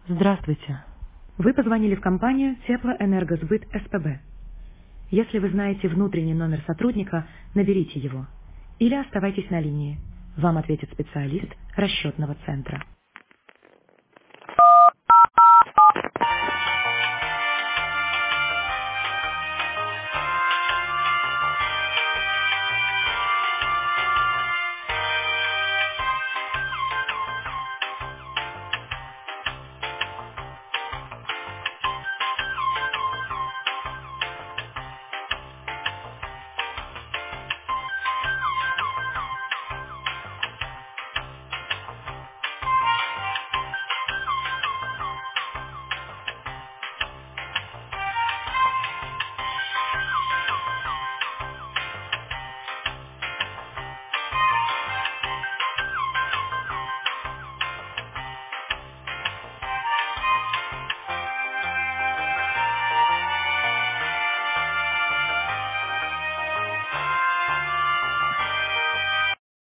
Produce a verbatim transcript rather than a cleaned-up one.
Здравствуйте. Вы позвонили в компанию Теплоэнергосбыт СПБ. Если вы знаете внутренний номер сотрудника, наберите его. Или оставайтесь на линии. Вам ответит специалист расчетного центра.